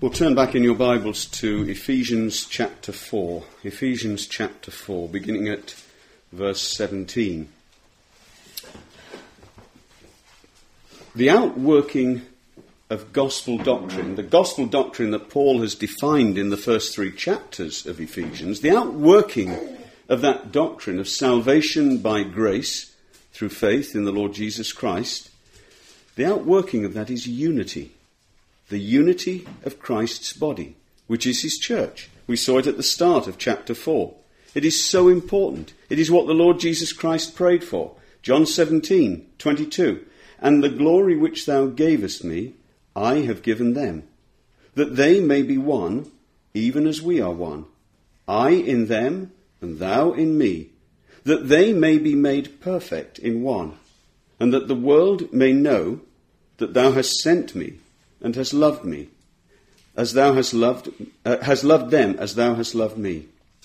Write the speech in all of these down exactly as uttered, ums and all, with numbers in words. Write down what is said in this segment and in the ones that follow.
We'll turn back in your Bibles to Ephesians chapter four. Ephesians chapter four, beginning at verse seventeen. The outworking of gospel doctrine, the gospel doctrine that Paul has defined in the first three chapters of Ephesians, the outworking of that doctrine of salvation by grace through faith in the Lord Jesus Christ, the outworking of that is unity. The unity of Christ's body, which is his church. We saw it at the start of chapter four. It is so important. It is what the Lord Jesus Christ prayed for. John seventeen, twenty-two. And the glory which thou gavest me, I have given them, that they may be one, even as we are one. I in them, and thou in me, that they may be made perfect in one, and that the world may know that thou hast sent me, and hast loved me, as thou hast loved, uh, has loved them as thou hast loved me.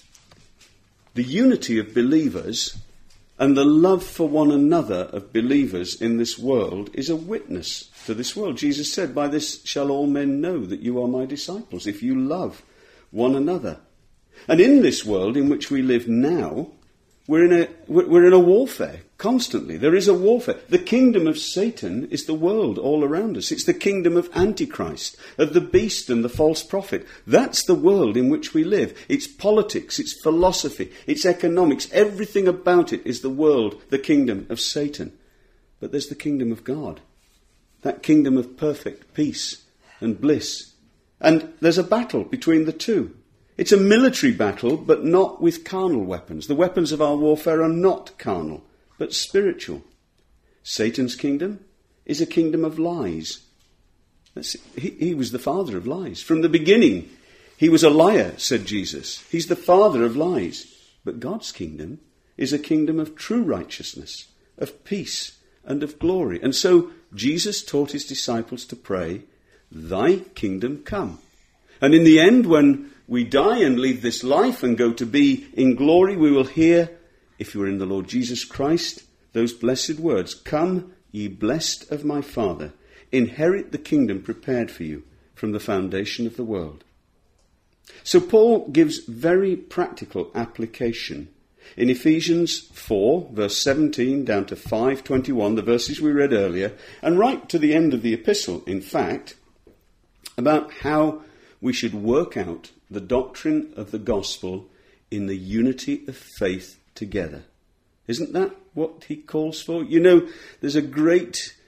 The unity of believers and the love for one another of believers in this world is a witness to this world. Jesus said, by this shall all men know that you are my disciples, if you love one another. And in this world in which we live now, We're in a we're in a warfare constantly. There is a warfare. The kingdom of Satan is the world all around us. It's the kingdom of Antichrist, of the beast and the false prophet. That's the world in which we live. It's politics, it's philosophy, it's economics. Everything about it is the world, the kingdom of Satan. But there's the kingdom of God, that kingdom of perfect peace and bliss. And there's a battle between the two. It's a military battle, but not with carnal weapons. The weapons of our warfare are not carnal, but spiritual. Satan's kingdom is a kingdom of lies. That's, he, he was the father of lies. From the beginning, he was a liar, said Jesus. He's the father of lies. But God's kingdom is a kingdom of true righteousness, of peace, and of glory. And so Jesus taught his disciples to pray, thy kingdom come. And in the end, when we die and leave this life and go to be in glory, we will hear, if you are in the Lord Jesus Christ, those blessed words, come, ye blessed of my Father, inherit the kingdom prepared for you from the foundation of the world. So Paul gives very practical application in Ephesians four, verse seventeen, down to five twenty-one, the verses we read earlier, and right to the end of the epistle, in fact, about how we should work out the doctrine of the gospel in the unity of faith together. Isn't that what he calls for? You know, there's a great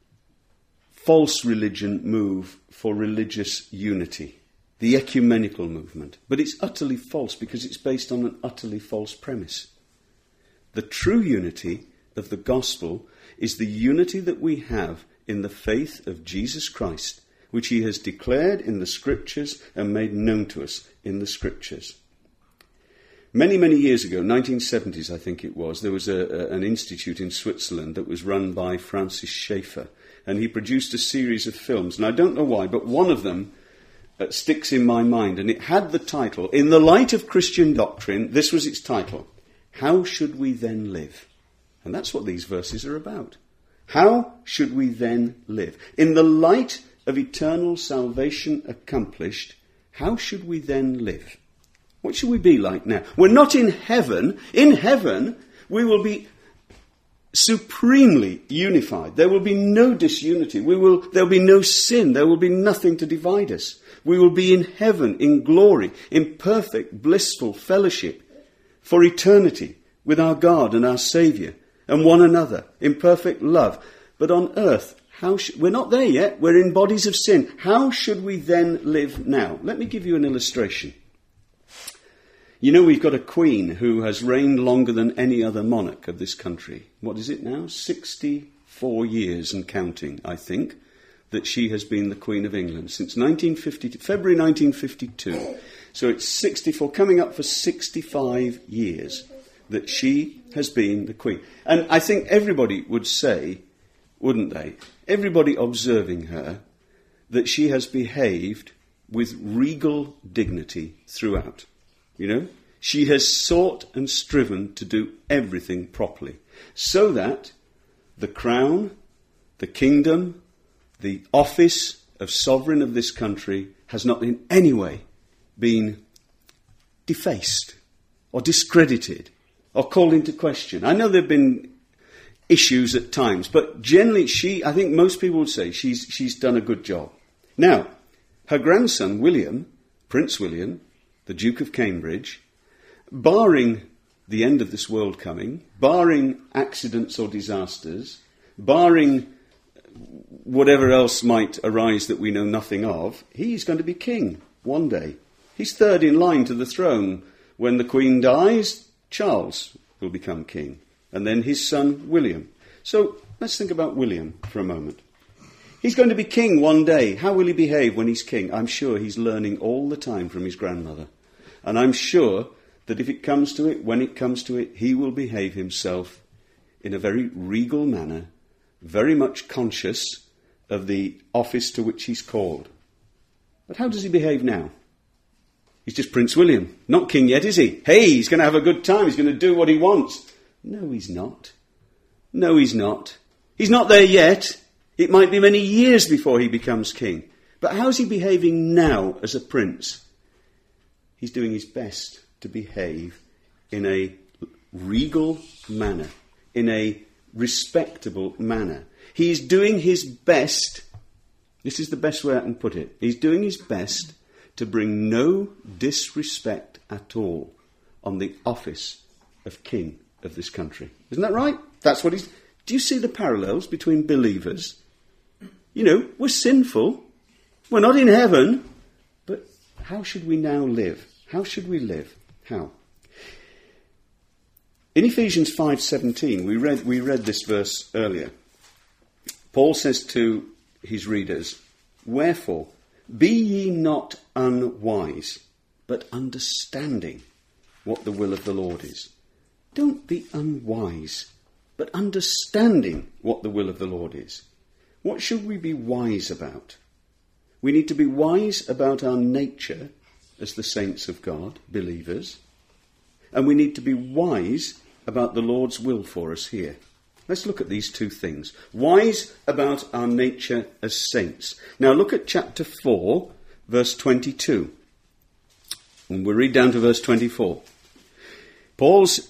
false religion move for religious unity, the ecumenical movement. But it's utterly false because it's based on an utterly false premise. The true unity of the gospel is the unity that we have in the faith of Jesus Christ, which he has declared in the Scriptures and made known to us in the Scriptures. Many, many years ago, nineteen seventies I think it was, there was a, a, an institute in Switzerland that was run by Francis Schaeffer, and he produced a series of films, and I don't know why, but one of them uh, sticks in my mind, and it had the title, In the Light of Christian Doctrine, this was its title, How Should We Then Live? And that's what these verses are about. How should we then live? In the light of eternal salvation accomplished, how should we then live? What should we be like now? We're not in heaven. In heaven, we will be supremely unified. There will be no disunity. We will, there will be no sin. There will be nothing to divide us. We will be in heaven, in glory, in perfect, blissful fellowship for eternity with our God and our Saviour and one another in perfect love. But on earth, How sh- we're not there yet. We're in bodies of sin. How should we then live now? Let me give you an illustration. You know, we've got a queen who has reigned longer than any other monarch of this country. What is it now? sixty-four years and counting, I think, that she has been the Queen of England since nineteen fifty, February nineteen fifty-two. So it's sixty-four, coming up for sixty-five years that she has been the Queen. And I think everybody would say, wouldn't they? Everybody observing her, that she has behaved with regal dignity throughout. You know, she has sought and striven to do everything properly, so that the crown, the kingdom, the office of sovereign of this country has not in any way been defaced or discredited or called into question. I know there have been issues at times, but generally she, I think most people would say she's, she's done a good job. Now, her grandson, William, Prince William, the Duke of Cambridge, barring the end of this world coming, barring accidents or disasters, barring whatever else might arise that we know nothing of, he's going to be king one day. He's third in line to the throne. When the Queen dies, Charles will become king, and then his son William. So let's think about William for a moment. He's going to be king one day. How will he behave when he's king? I'm sure he's learning all the time from his grandmother. And I'm sure that if it comes to it, when it comes to it, he will behave himself in a very regal manner, very much conscious of the office to which he's called. But how does he behave now? He's just Prince William, not king yet, is he? Hey, he's going to have a good time, he's going to do what he wants. No, he's not. No, he's not. He's not there yet. It might be many years before he becomes king. But how's he behaving now as a prince? He's doing his best to behave in a regal manner, in a respectable manner. He's doing his best, this is the best way I can put it, he's doing his best to bring no disrespect at all on the office of king of this country. Isn't that right? That's what he's... Do you see the parallels between believers? You know, we're sinful. We're not in heaven. But how should we now live? How should we live? How? In Ephesians five seventeen, we read, we read this verse earlier. Paul says to his readers, "Wherefore, be ye not unwise, but understanding what the will of the Lord is." Don't be unwise, but understanding what the will of the Lord is. What should we be wise about? We need to be wise about our nature as the saints of God, believers, and we need to be wise about the Lord's will for us here. Let's look at these two things. Wise about our nature as saints. Now look at chapter four, verse twenty-two. And we'll read down to verse twenty-four. Paul's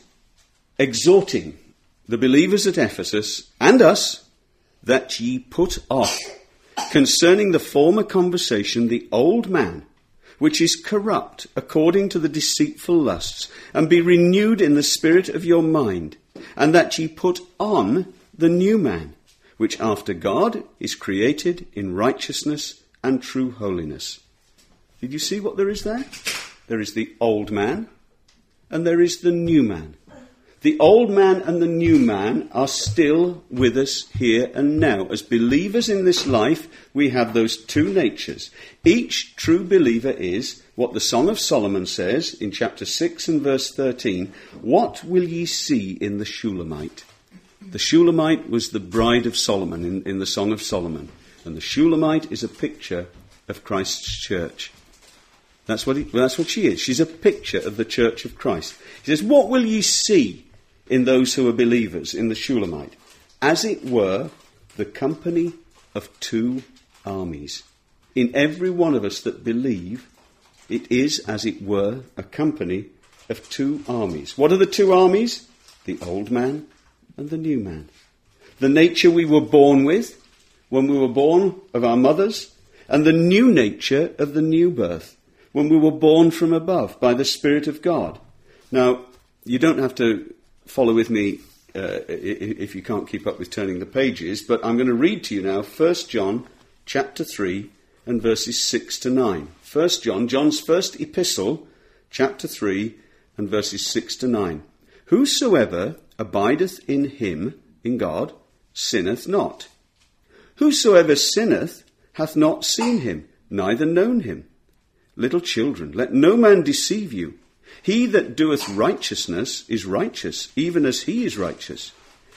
exhorting the believers at Ephesus and us that ye put off concerning the former conversation the old man, which is corrupt according to the deceitful lusts, and be renewed in the spirit of your mind, and that ye put on the new man, which after God is created in righteousness and true holiness. Did you see what there is there? There is the old man, and there is the new man. The old man and the new man are still with us here and now. As believers in this life, we have those two natures. Each true believer is what the Song of Solomon says in chapter six and verse thirteen. What will ye see in the Shulamite? The Shulamite was the bride of Solomon in, in the Song of Solomon. And the Shulamite is a picture of Christ's church. That's what, he, well, that's what she is. She's a picture of the church of Christ. He says, what will ye see in those who are believers, in the Shulamite? As it were, the company of two armies. In every one of us that believe, it is, as it were, a company of two armies. What are the two armies? The old man and the new man. The nature we were born with, when we were born of our mothers, and the new nature of the new birth, when we were born from above by the Spirit of God. Now, you don't have to follow with me uh, if you can't keep up with turning the pages, but I'm going to read to you now First John chapter three and verses six to nine. First John, John's first epistle, chapter three and verses six to nine. Whosoever abideth in him, in God, sinneth not. Whosoever sinneth hath not seen him, neither known him. Little children, let no man deceive you. He that doeth righteousness is righteous, even as he is righteous.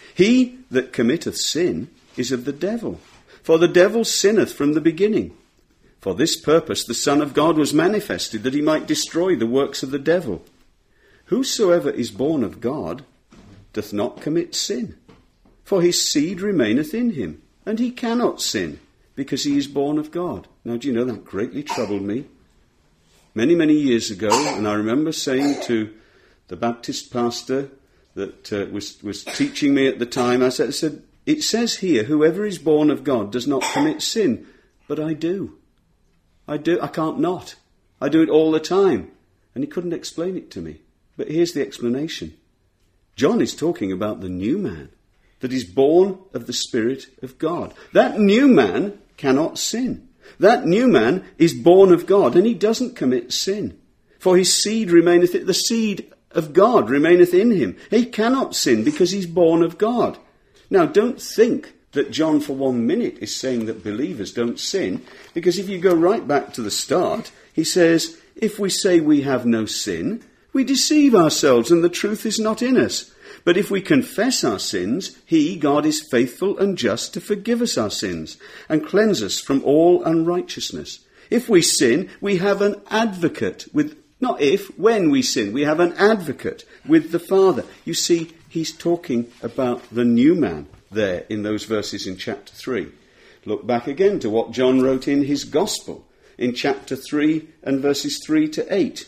He that committeth sin is of the devil, for the devil sinneth from the beginning. For this purpose the Son of God was manifested, that he might destroy the works of the devil. Whosoever is born of God doth not commit sin, for his seed remaineth in him, and he cannot sin, because he is born of God. Now, do you know that greatly troubled me? Many, many years ago, and I remember saying to the Baptist pastor that uh, was, was teaching me at the time, I said, I said, it says here, whoever is born of God does not commit sin. But I do. I do. I can't not. I do it all the time. And he couldn't explain it to me. But here's the explanation. John is talking about the new man that is born of the Spirit of God. That new man cannot sin. That new man is born of God, and he doesn't commit sin. For his seed remaineth, the seed of God remaineth in him. He cannot sin because he's born of God. Now, don't think that John for one minute is saying that believers don't sin, because if you go right back to the start, he says, if we say we have no sin, we deceive ourselves and the truth is not in us. But if we confess our sins, he, God, is faithful and just to forgive us our sins and cleanse us from all unrighteousness. If we sin, we have an advocate with, not if, when we sin, we have an advocate with the Father. You see, he's talking about the new man there in those verses in chapter three. Look back again to what John wrote in his Gospel in chapter three and verses three to eight.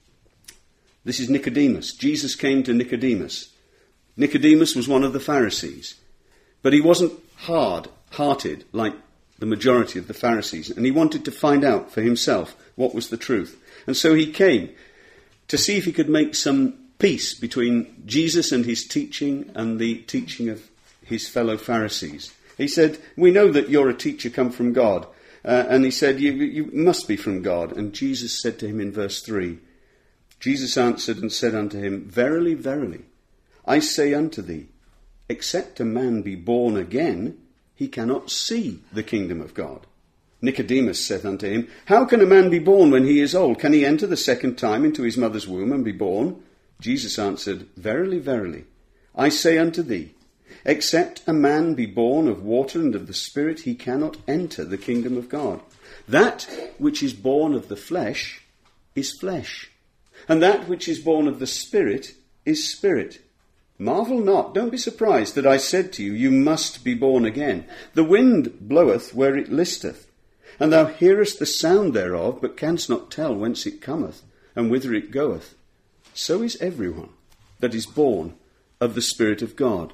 This is Nicodemus. Jesus came to Nicodemus. Nicodemus was one of the Pharisees, but he wasn't hard-hearted like the majority of the Pharisees, and he wanted to find out for himself what was the truth. And so he came to see if he could make some peace between Jesus and his teaching and the teaching of his fellow Pharisees. He said, we know that you're a teacher come from God. Uh, and he said, you, you must be from God. And Jesus said to him in verse three, Jesus answered and said unto him, verily, verily, I say unto thee, except a man be born again, he cannot see the kingdom of God. Nicodemus said unto him, how can a man be born when he is old? Can he enter the second time into his mother's womb and be born? Jesus answered, verily, verily, I say unto thee, except a man be born of water and of the Spirit, he cannot enter the kingdom of God. That which is born of the flesh is flesh, and that which is born of the Spirit is spirit. Marvel not, don't be surprised that I said to you, you must be born again. The wind bloweth where it listeth, and thou hearest the sound thereof, but canst not tell whence it cometh, and whither it goeth. So is everyone that is born of the Spirit of God.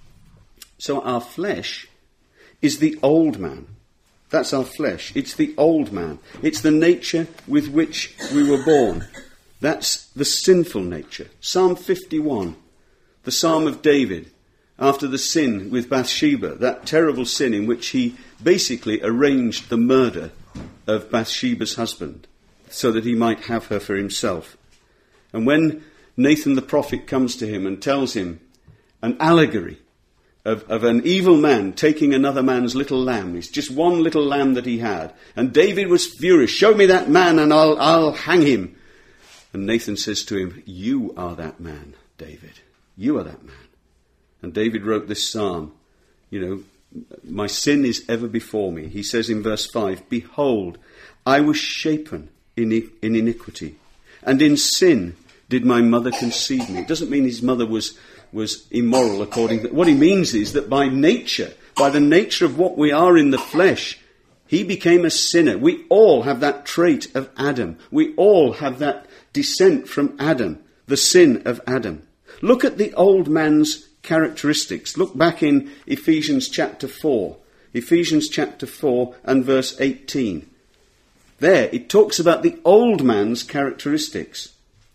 So our flesh is the old man. That's our flesh. It's the old man. It's the nature with which we were born. That's the sinful nature. Psalm fifty-one, the Psalm of David, after the sin with Bathsheba, that terrible sin in which he basically arranged the murder of Bathsheba's husband so that he might have her for himself. And when Nathan the prophet comes to him and tells him an allegory Of, of an evil man taking another man's little lamb. It's just one little lamb that he had. And David was furious. Show me that man and I'll, I'll hang him. And Nathan says to him, you are that man, David. You are that man. And David wrote this psalm. You know, my sin is ever before me. He says in verse five, behold, I was shapen in, in iniquity, and in sin did my mother conceive me. It doesn't mean his mother was... was immoral according to... What he means is that by nature, by the nature of what we are in the flesh, he became a sinner. We all have that trait of Adam. We all have that descent from Adam, the sin of Adam. Look at the old man's characteristics. Look back in Ephesians chapter four. Ephesians chapter four and verse eighteen. There, it talks about the old man's characteristics.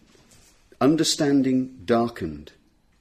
Understanding darkened,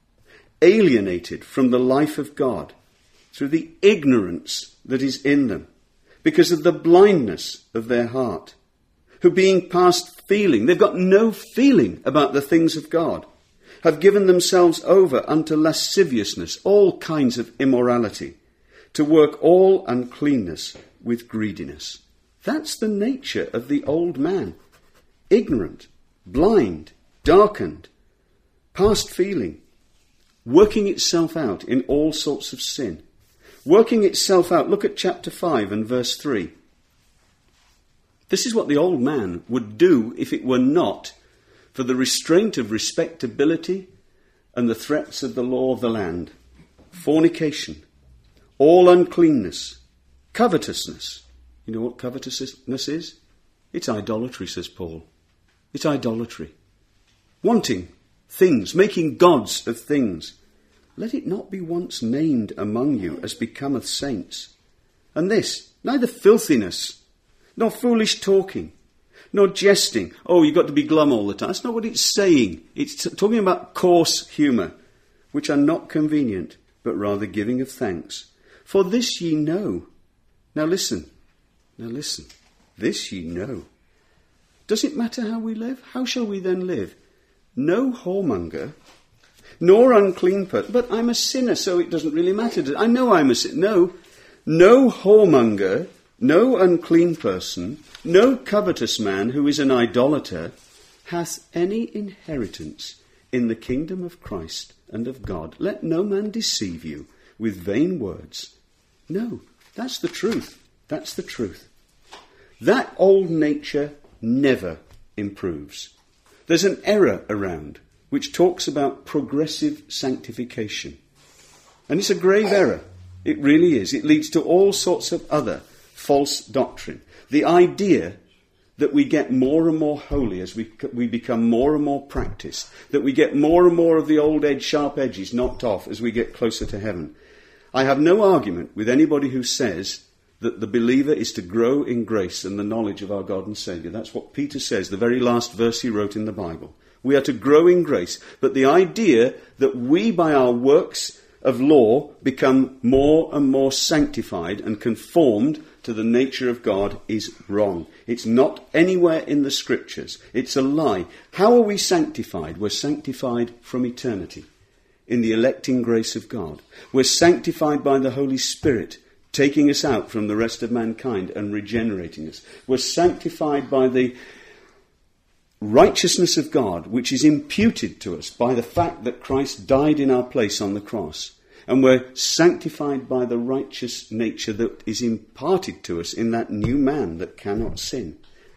alienated from the life of God through the ignorance that is in them, because of the blindness of their heart, who being past feeling, they've got no feeling about the things of God, have given themselves over unto lasciviousness, all kinds of immorality, to work all uncleanness with greediness. That's the nature of the old man. Ignorant, blind, darkened, past feeling, working itself out in all sorts of sin. Working itself out. Look at chapter five and verse three. This is what the old man would do if it were not for the restraint of respectability and the threats of the law of the land. Fornication, all uncleanness, covetousness. You know what covetousness is? It's idolatry, says Paul. It's idolatry. Wanting things, making gods of things. Let it not be once named among you as becometh saints. And this, neither filthiness, nor foolish talking, nor jesting. Oh, you've got to be glum all the time. That's not what it's saying. It's t- talking about coarse humour, which are not convenient, but rather giving of thanks. For this ye know. Now listen. Now listen. This ye know. Does it matter how we live? How shall we then live? No whoremonger, nor unclean person. But I'm a sinner, so it doesn't really matter. I know I'm a sinner. No. No whoremonger, no unclean person, no covetous man who is an idolater hath any inheritance in the kingdom of Christ and of God. Let no man deceive you with vain words. No, that's the truth. That's the truth. That old nature never improves. There's an error around which talks about progressive sanctification. And it's a grave error. It really is. It leads to all sorts of other false doctrine. The idea that we get more and more holy as we we become more and more practiced, that we get more and more of the old edge, sharp edges knocked off as we get closer to heaven. I have no argument with anybody who says that the believer is to grow in grace and the knowledge of our God and Saviour. That's what Peter says, the very last verse he wrote in the Bible. We are to grow in grace. But the idea that we, by our works of law, become more and more sanctified and conformed to the nature of God is wrong. It's not anywhere in the Scriptures. It's a lie. How are we sanctified? We're sanctified from eternity in the electing grace of God. We're sanctified by the Holy Spirit, taking us out from the rest of mankind and regenerating us. We're sanctified by the righteousness of God, which is imputed to us by the fact that Christ died in our place on the cross. And we're sanctified by the righteous nature that is imparted to us in that new man that cannot sin.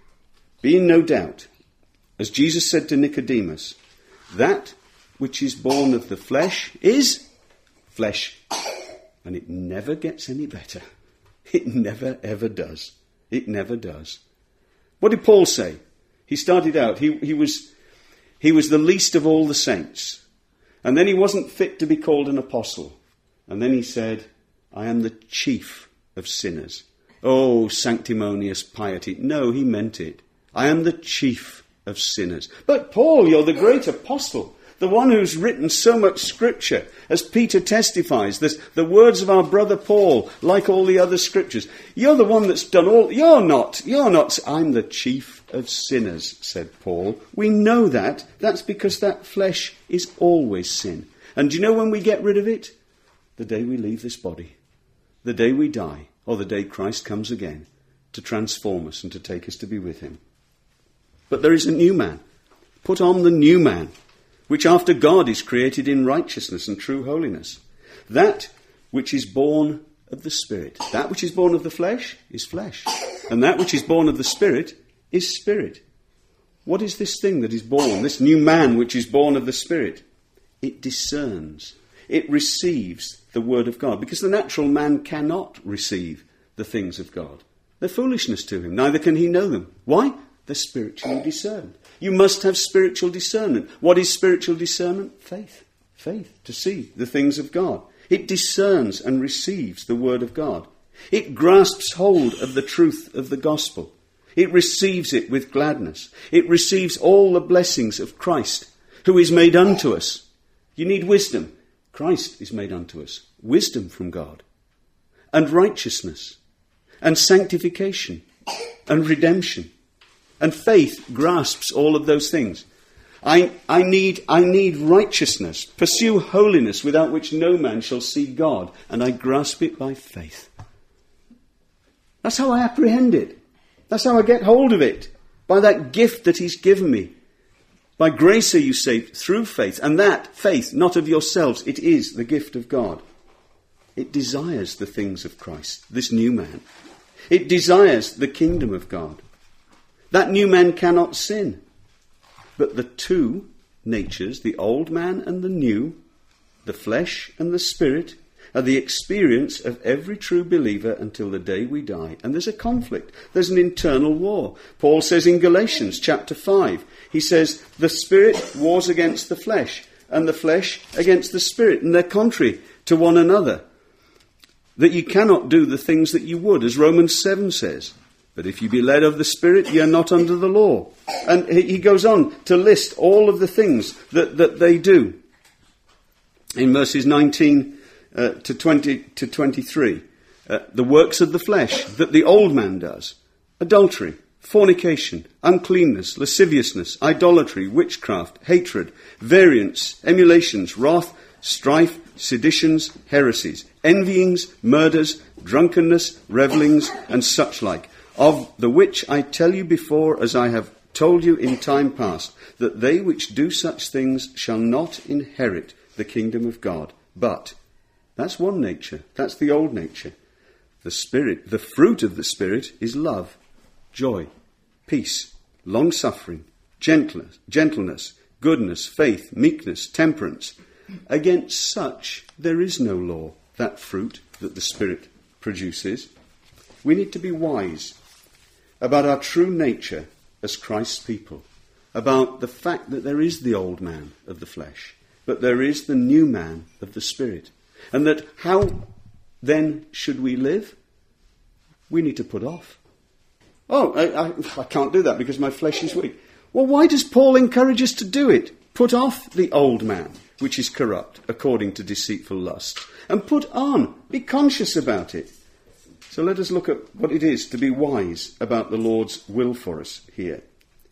Be in no doubt, as Jesus said to Nicodemus, that which is born of the flesh is flesh. And it never gets any better. It never, ever does. It never does. What did Paul say? He started out, he, he was he was the least of all the saints. And then he wasn't fit to be called an apostle. And then he said, I am the chief of sinners. Oh, sanctimonious piety. No, he meant it. I am the chief of sinners. But Paul, you're the great apostle, the one who's written so much scripture. As Peter testifies, this, the words of our brother Paul, like all the other scriptures. You're the one that's done all. You're not. You're not. I'm the chief of sinners, said Paul. We know that. That's because that flesh is always sin. And do you know when we get rid of it? The day we leave this body. The day we die. Or the day Christ comes again to transform us and to take us to be with him. But there is a new man. Put on the new man, which after God is created in righteousness and true holiness. That which is born of the Spirit. That which is born of the flesh is flesh. And that which is born of the Spirit is spirit. What is this thing that is born, this new man which is born of the Spirit? It discerns. It receives the word of God. Because the natural man cannot receive the things of God. They're foolishness to him. Neither can he know them. Why? They're spiritually discerned. You must have spiritual discernment. What is spiritual discernment? Faith. Faith. To see the things of God. It discerns and receives the word of God. It grasps hold of the truth of the gospel. It receives it with gladness. It receives all the blessings of Christ, who is made unto us. You need wisdom. Christ is made unto us. Wisdom from God. And righteousness. And sanctification. And redemption. And faith grasps all of those things. I, I need, I need righteousness. Pursue holiness, without which no man shall see God. And I grasp it by faith. That's how I apprehend it. That's how I get hold of it. By that gift that he's given me. By grace are you saved through faith. And that faith, not of yourselves, it is the gift of God. It desires the things of Christ, this new man. It desires the kingdom of God. That new man cannot sin. But the two natures, the old man and the new, the flesh and the spirit, are the experience of every true believer until the day we die. And there's a conflict. There's an internal war. Paul says in Galatians chapter five, he says, the Spirit wars against the flesh, and the flesh against the Spirit, and they're contrary to one another. That you cannot do the things that you would, as Romans seven says. But if you be led of the Spirit, ye are not under the law. And he goes on to list all of the things that, that they do. In verses nineteen uh, to twenty to twenty-three, uh, the works of the flesh that the old man does: adultery, fornication, uncleanness, lasciviousness, idolatry, witchcraft, hatred, variance, emulations, wrath, strife, seditions, heresies, envyings, murders, drunkenness, revellings, and such like, of the which I tell you before, as I have told you in time past, that they which do such things shall not inherit the kingdom of God. But that's one nature. That's the old nature. The Spirit, the fruit of the Spirit is love, joy, peace, long-suffering, gentleness, gentleness, goodness, faith, meekness, temperance. Against such there is no law, that fruit that the Spirit produces. We need to be wise about our true nature as Christ's people, about the fact that there is the old man of the flesh, but there is the new man of the Spirit. And that how then should we live? We need to put off. Oh, I, I, I can't do that because my flesh is weak. Well, why does Paul encourage us to do it? Put off the old man, which is corrupt, according to deceitful lust, and put on, be conscious about it. So let us look at what it is to be wise about the Lord's will for us here.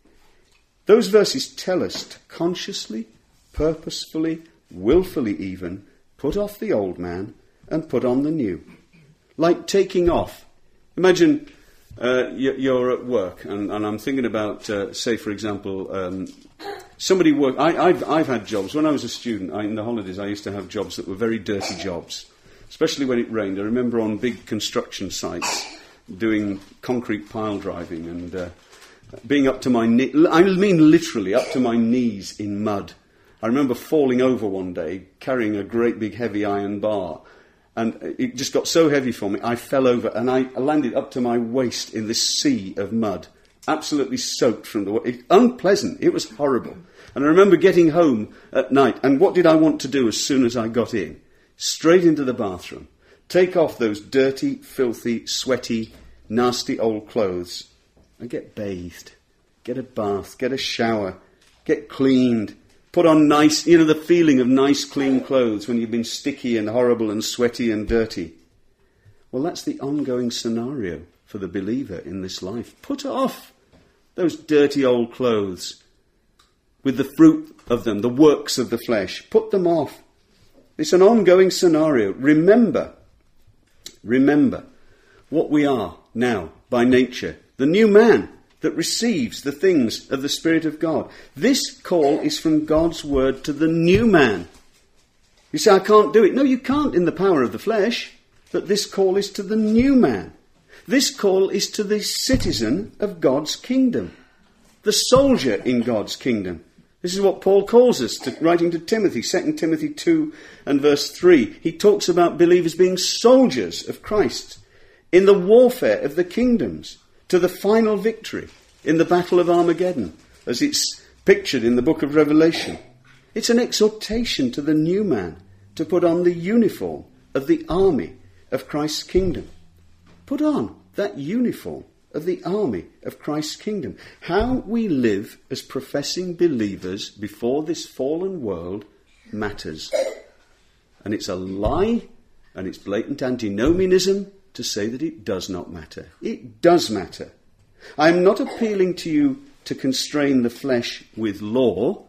Those verses tell us to consciously, purposefully, willfully even, put off the old man and put on the new. Like taking off. Imagine uh, you're at work, and, and I'm thinking about, uh, say, for example, um, somebody work. I, I've, I've had jobs. When I was a student, I, in the holidays, I used to have jobs that were very dirty jobs, especially when it rained. I remember on big construction sites doing concrete pile driving and uh, being up to my knee. I mean literally up to my knees in mud. I remember falling over one day, carrying a great big heavy iron bar, and it just got so heavy for me, I fell over and I landed up to my waist in this sea of mud, absolutely soaked from the water. Unpleasant. It was horrible. And I remember getting home at night, and what did I want to do as soon as I got in? Straight into the bathroom, take off those dirty, filthy, sweaty, nasty old clothes and get bathed, get a bath, get a shower, get cleaned, put on nice, you know, the feeling of nice, clean clothes when you've been sticky and horrible and sweaty and dirty. Well, that's the ongoing scenario for the believer in this life. Put off those dirty old clothes with the fruit of them, the works of the flesh. Put them off. It's an ongoing scenario. Remember, remember what we are now by nature, the new man that receives the things of the Spirit of God. This call is from God's word to the new man. You say, I can't do it. No, you can't in the power of the flesh. But this call is to the new man. This call is to the citizen of God's kingdom, the soldier in God's kingdom. This is what Paul calls us, to, writing to Timothy, Second Timothy two and verse three. He talks about believers being soldiers of Christ in the warfare of the kingdoms, to the final victory in the battle of Armageddon, as it's pictured in the book of Revelation. It's an exhortation to the new man to put on the uniform of the army of Christ's kingdom. Put on that uniform of the army of Christ's kingdom. How we live as professing believers before this fallen world matters. And it's a lie, and it's blatant antinomianism to say that it does not matter. It does matter. I am not appealing to you to constrain the flesh with law.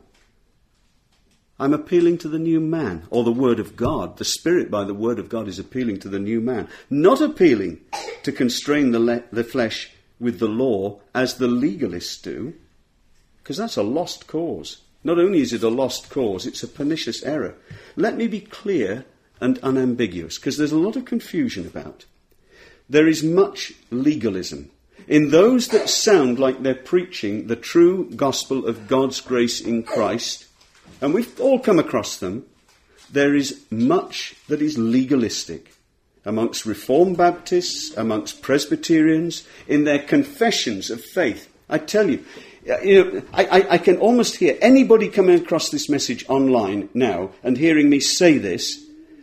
I'm appealing to the new man, or the Word of God. The Spirit by the Word of God is appealing to the new man. Not appealing to constrain the, le- the flesh with the law as the legalists do, because that's a lost cause. Not only is it a lost cause, it's a pernicious error. Let me be clear and unambiguous, because there's a lot of confusion about. There is much legalism in those that sound like they're preaching the true gospel of God's grace in Christ, and we've all come across them, there is much that is legalistic amongst Reformed Baptists, amongst Presbyterians, in their confessions of faith. I tell you, you know, I, I, I can almost hear anybody coming across this message online now and hearing me say this,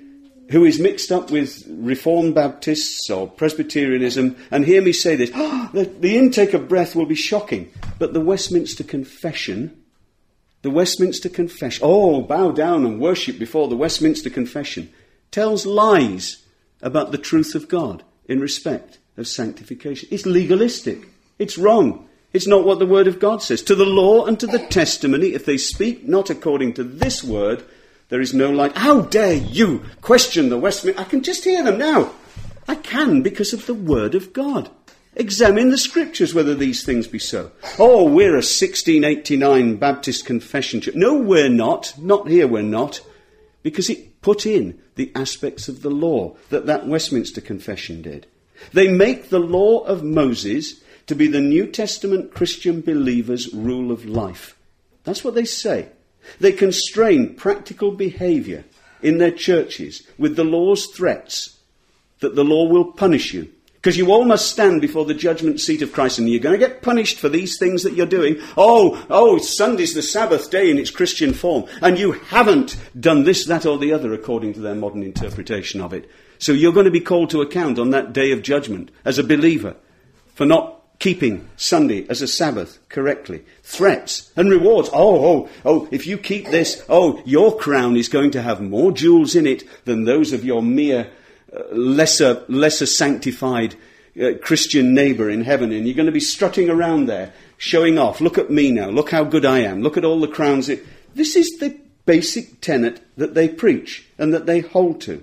who is mixed up with Reformed Baptists or Presbyterianism, and hear me say this, oh, the, the intake of breath will be shocking. But the Westminster Confession, the Westminster Confession, oh, bow down and worship before the Westminster Confession, tells lies about the truth of God in respect of sanctification. It's legalistic. It's wrong. It's not what the Word of God says. To the law and to the testimony, if they speak not according to this word, there is no light. How dare you question the Westminster? I can just hear them now. I can because of the Word of God. Examine the Scriptures whether these things be so. Oh, we're a sixteen eighty-nine Baptist Confession church. No, we're not. Not here we're not. Because it put in the aspects of the law that that Westminster Confession did. They make the law of Moses to be the New Testament Christian believers' rule of life. That's what they say. They constrain practical behaviour in their churches with the law's threats that the law will punish you. Because you all must stand before the judgment seat of Christ and you're going to get punished for these things that you're doing. Oh, oh, Sunday's the Sabbath day in its Christian form. And you haven't done this, that or the other according to their modern interpretation of it. So you're going to be called to account on that day of judgment as a believer for not keeping Sunday as a Sabbath correctly. Threats and rewards. Oh, oh, oh, if you keep this, oh, your crown is going to have more jewels in it than those of your mere uh, lesser, lesser sanctified uh, Christian neighbour in heaven. And you're going to be strutting around there, showing off. Look at me now. Look how good I am. Look at all the crowns. It... This is the basic tenet that they preach and that they hold to.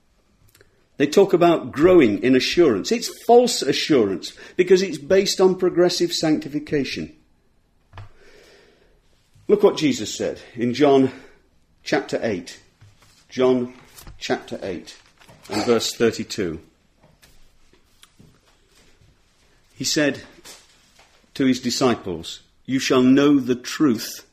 They talk about growing in assurance. It's false assurance because it's based on progressive sanctification. Look what Jesus said in John chapter eight. John chapter eight and verse thirty-two. He said to his disciples, "You shall know the truth,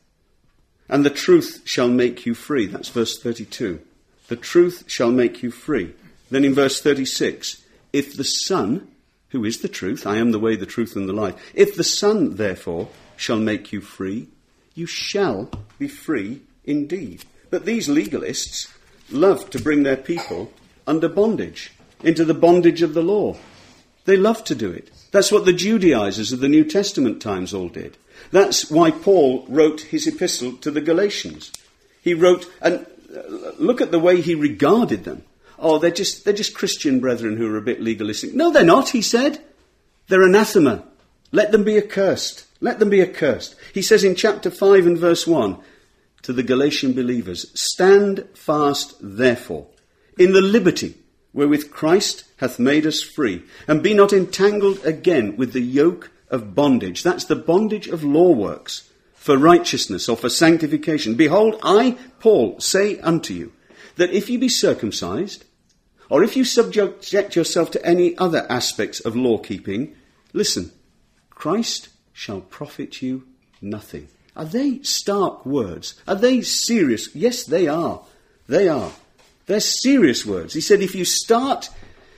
and the truth shall make you free." That's verse thirty-two. The truth shall make you free. Then in verse thirty-six, if the Son, who is the truth, I am the way, the truth and the life, if the Son, therefore, shall make you free, you shall be free indeed. But these legalists love to bring their people under bondage, into the bondage of the law. They love to do it. That's what the Judaizers of the New Testament times all did. That's why Paul wrote his epistle to the Galatians. He wrote, and look at the way he regarded them. Oh, they're just they're just Christian brethren who are a bit legalistic. No, they're not, he said. They're anathema. Let them be accursed. Let them be accursed. He says in chapter five and verse one to the Galatian believers, "Stand fast, therefore, in the liberty wherewith Christ hath made us free, and be not entangled again with the yoke of bondage." That's the bondage of law works for righteousness or for sanctification. "Behold, I, Paul, say unto you, that if you be circumcised, or if you subject yourself to any other aspects of law-keeping, listen, Christ shall profit you nothing." Are they stark words? Are they serious? Yes, they are. They are. They're serious words. He said if you start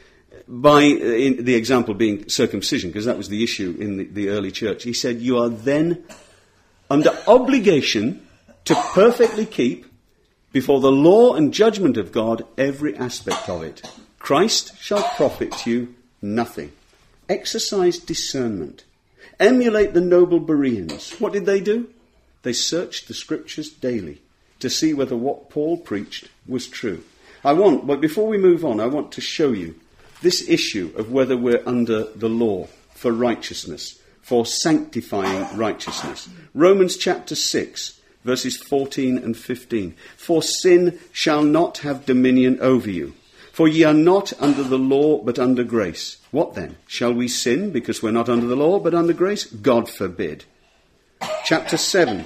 by, in the example being circumcision, because that was the issue in the, the early church, he said you are then under obligation to perfectly keep before the law and judgment of God every aspect of it. Christ shall profit you nothing. Exercise discernment. Emulate the noble Bereans. What did they do? They searched the Scriptures daily to see whether what Paul preached was true. I want, but before we move on, I want to show you this issue of whether we're under the law for righteousness, for sanctifying righteousness. Romans chapter six. Verses fourteen and fifteen. "For sin shall not have dominion over you. For ye are not under the law, but under grace. What then? Shall we sin because we're not under the law, but under grace? God forbid." Chapter seven.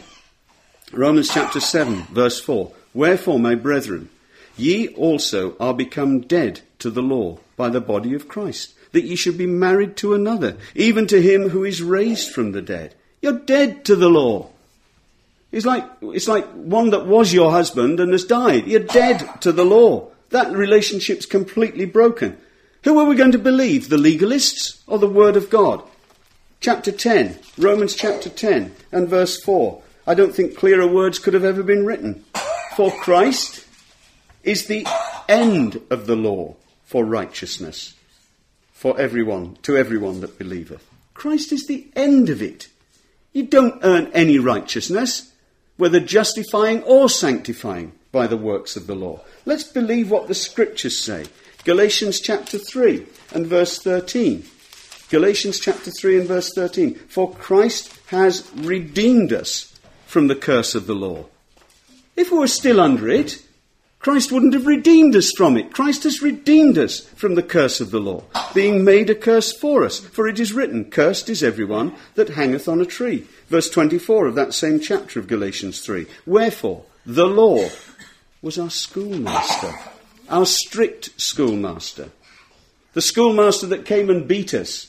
Romans chapter seven, verse four. "Wherefore, my brethren, ye also are become dead to the law by the body of Christ, that ye should be married to another, even to him who is raised from the dead." You're dead to the law. It's like, it's like one that was your husband and has died. You're dead to the law. That relationship's completely broken. Who are we going to believe? The legalists or the Word of God? Chapter ten, Romans chapter ten and verse four. I don't think clearer words could have ever been written. For Christ is the end of the law for righteousness, for everyone, to everyone that believeth. Christ is the end of it. You don't earn any righteousness, whether justifying or sanctifying by the works of the law. Let's believe what the Scriptures say. Galatians chapter three and verse thirteen. Galatians chapter three and verse thirteen. For Christ has redeemed us from the curse of the law. If we were still under it, Christ wouldn't have redeemed us from it. Christ has redeemed us from the curse of the law, being made a curse for us. For it is written, cursed is everyone that hangeth on a tree. Verse twenty-four of that same chapter of Galatians three. Wherefore, the law was our schoolmaster, our strict schoolmaster. The schoolmaster that came and beat us.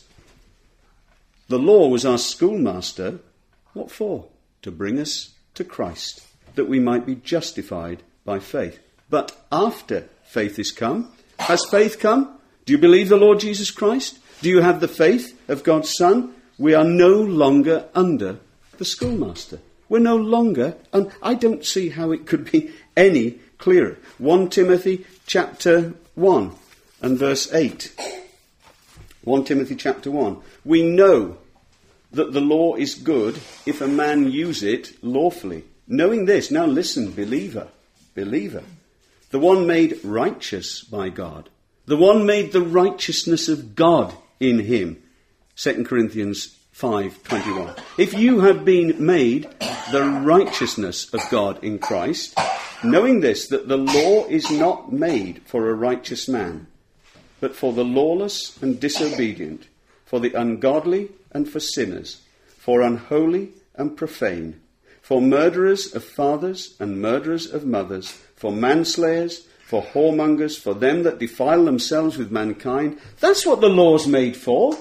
The law was our schoolmaster. What for? To bring us to Christ, that we might be justified by faith. But after faith is come, has faith come? Do you believe the Lord Jesus Christ? Do you have the faith of God's Son? We are no longer under the schoolmaster. We're no longer, and I don't see how it could be any clearer. First Timothy chapter one and verse eight. First Timothy chapter one. We know that the law is good if a man use it lawfully. Knowing this, now listen, believer, believer. The one made righteous by God. The one made the righteousness of God in him. Second Corinthians five twenty-one. If you have been made the righteousness of God in Christ, knowing this, that the law is not made for a righteous man, but for the lawless and disobedient, for the ungodly and for sinners, for unholy and profane, for murderers of fathers and murderers of mothers, for manslayers, for whoremongers, for them that defile themselves with mankind. That's what the law's made for.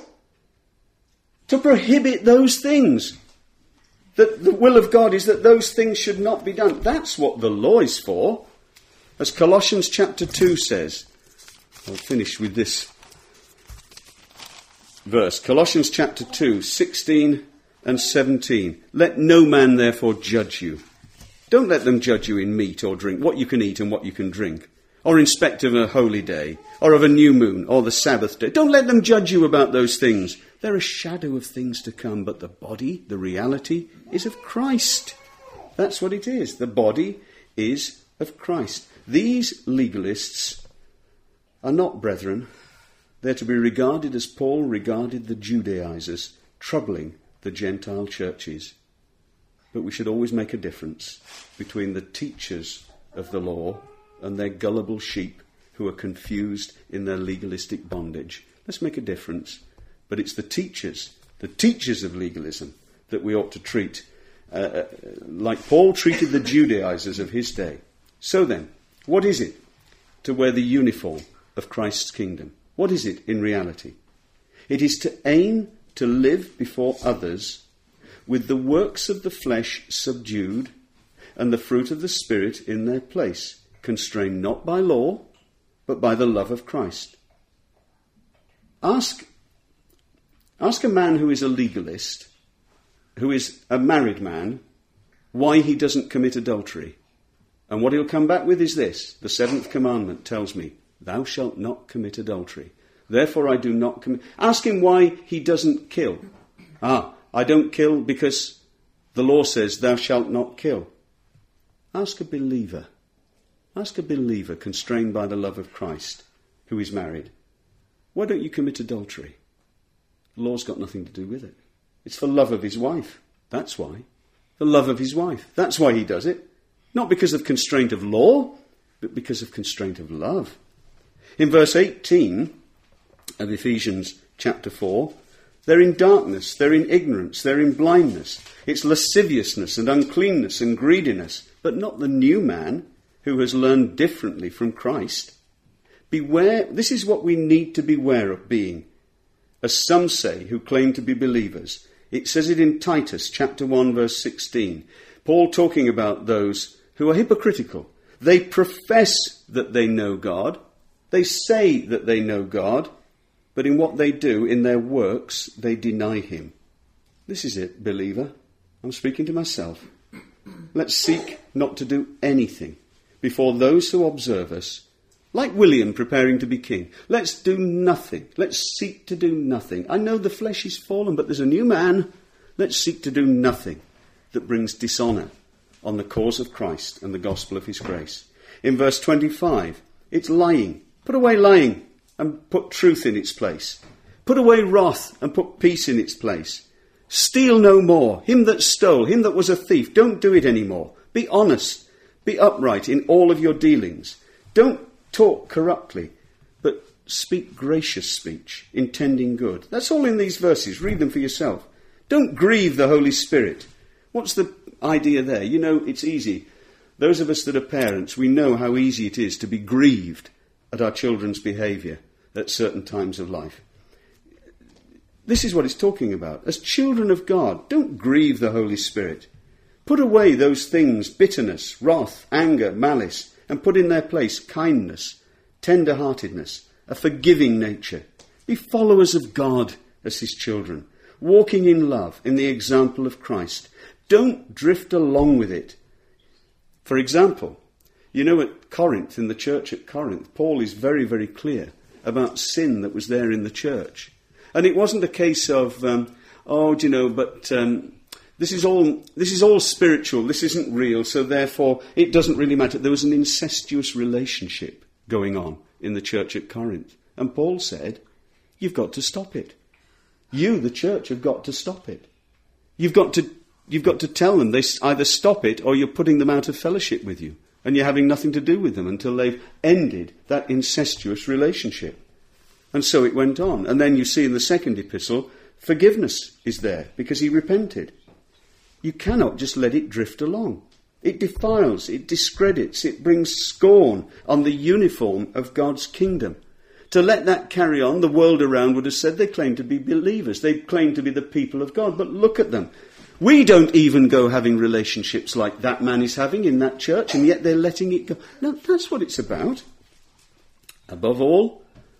To prohibit those things. That the will of God is that those things should not be done. That's what the law is for. As Colossians chapter two says, I'll finish with this verse. Colossians chapter two, sixteen and seventeen. Let no man therefore judge you. Don't let them judge you in meat or drink, what you can eat and what you can drink, or in respect of a holy day, or of a new moon, or the Sabbath day. Don't let them judge you about those things. They're a shadow of things to come, but the body, the reality, is of Christ. That's what it is. The body is of Christ. These legalists are not brethren. They're to be regarded as Paul regarded the Judaizers, troubling the Gentile churches. But we should always make a difference between the teachers of the law and their gullible sheep who are confused in their legalistic bondage. Let's make a difference. But it's the teachers, the teachers of legalism, that we ought to treat uh, like Paul treated the Judaizers of his day. So then, what is it to wear the uniform of Christ's kingdom? What is it in reality? It is to aim to live before others with the works of the flesh subdued and the fruit of the Spirit in their place, constrained not by law, but by the love of Christ. Ask, ask a man who is a legalist, who is a married man, why he doesn't commit adultery. And what he'll come back with is this. The seventh commandment tells me, thou shalt not commit adultery. Therefore I do not commit. Ask him why he doesn't kill. Ah, I don't kill because the law says thou shalt not kill. Ask a believer. Ask a believer constrained by the love of Christ who is married. Why don't you commit adultery? The law's got nothing to do with it. It's for love of his wife. That's why. The love of his wife. That's why he does it. Not because of constraint of law, but because of constraint of love. In verse eighteen of Ephesians chapter four, they're in darkness, they're in ignorance, they're in blindness. It's lasciviousness and uncleanness and greediness, but not the new man who has learned differently from Christ. Beware, this is what we need to beware of being, as some say who claim to be believers. It says it in Titus chapter one verse sixteen. Paul talking about those who are hypocritical. They profess that they know God. They say that they know God. But in what they do, in their works, they deny him. This is it, believer. I'm speaking to myself. Let's seek not to do anything before those who observe us, like William preparing to be king. Let's do nothing. Let's seek to do nothing. I know the flesh is fallen, but there's a new man. Let's seek to do nothing that brings dishonour on the cause of Christ and the gospel of his grace. In verse twenty-five, it's lying. Put away lying and put truth in its place. Put away wrath and put peace in its place. Steal no more. Him that stole, him that was a thief, don't do it anymore. Be honest. Be upright in all of your dealings. Don't talk corruptly, but speak gracious speech, intending good. That's all in these verses. Read them for yourself. Don't grieve the Holy Spirit. What's the idea there? You know, it's easy. Those of us that are parents, we know how easy it is to be grieved at our children's behaviour at certain times of life. This is what it's talking about. As children of God, don't grieve the Holy Spirit. Put away those things, bitterness, wrath, anger, malice, and put in their place kindness, tender-heartedness, a forgiving nature. Be followers of God as his children, walking in love, in the example of Christ. Don't drift along with it. For example, you know at Corinth, in the church at Corinth, Paul is very, very clear about sin that was there in the church. And it wasn't a case of, um, oh, do you know, but um, this is all this is all spiritual, this isn't real, so therefore it doesn't really matter. There was an incestuous relationship going on in the church at Corinth. And Paul said, you've got to stop it. You, the church, have got to stop it. You've got to you've got to tell them they either stop it or you're putting them out of fellowship with you. And you're having nothing to do with them until they've ended that incestuous relationship. And so it went on. And then you see in the second epistle, forgiveness is there because he repented. You cannot just let it drift along. It defiles, it discredits, it brings scorn on the uniform of God's kingdom. To let that carry on, the world around would have said they claim to be believers. They claim to be the people of God. But look at them. We don't even go having relationships like that man is having in that church, and yet they're letting it go. No, that's what it's about. Above all,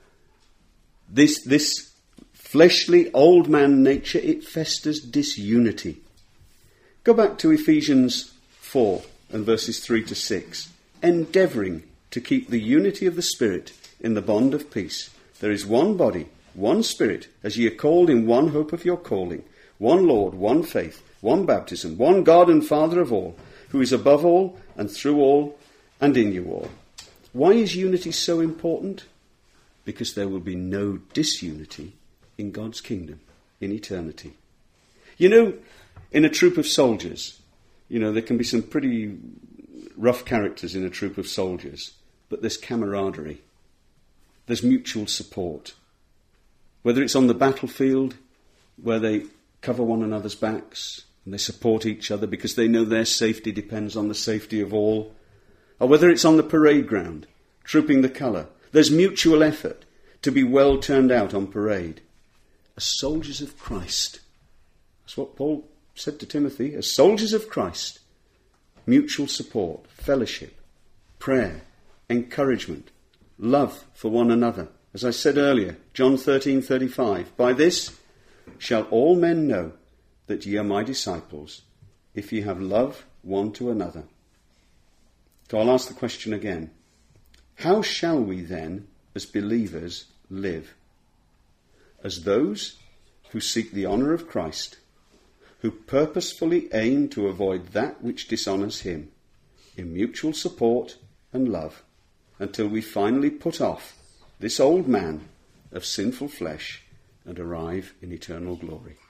this, this fleshly old man nature, it festers disunity. Go back to Ephesians four and verses three to six. Endeavouring to keep the unity of the Spirit in the bond of peace. There is one body, one Spirit, as ye are called in one hope of your calling, one Lord, one faith, one baptism, one God and Father of all, who is above all and through all and in you all. Why is unity so important? Because there will be no disunity in God's kingdom in eternity. You know, in a troop of soldiers, you know, there can be some pretty rough characters in a troop of soldiers, but there's camaraderie. There's mutual support. Whether it's on the battlefield, where they cover one another's backs and they support each other because they know their safety depends on the safety of all, or whether it's on the parade ground, trooping the colour, there's mutual effort to be well turned out on parade. As soldiers of Christ, that's what Paul said to Timothy, as soldiers of Christ, mutual support, fellowship, prayer, encouragement, love for one another. As I said earlier, John thirteen thirty-five, by this shall all men know that ye are my disciples, if ye have love one to another. So I'll ask the question again. How shall we then, as believers, live? As those who seek the honour of Christ, who purposefully aim to avoid that which dishonours him, in mutual support and love, until we finally put off this old man of sinful flesh and arrive in eternal glory.